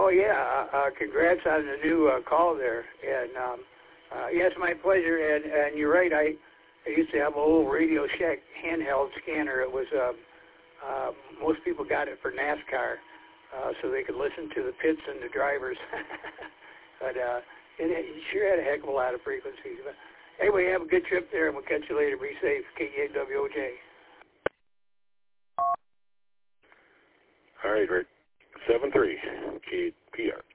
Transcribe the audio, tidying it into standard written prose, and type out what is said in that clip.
Oh, yeah. Congrats on the new call there. And, yes, my pleasure. And you're right. I used to have a little Radio Shack handheld scanner. It was, most people got it for NASCAR, so they could listen to the pits and the drivers. But it sure had a heck of a lot of frequencies. But anyway, have a good trip there, and we'll catch you later. Be safe. KKWOJ. All right, Rick. 7-3, KPR.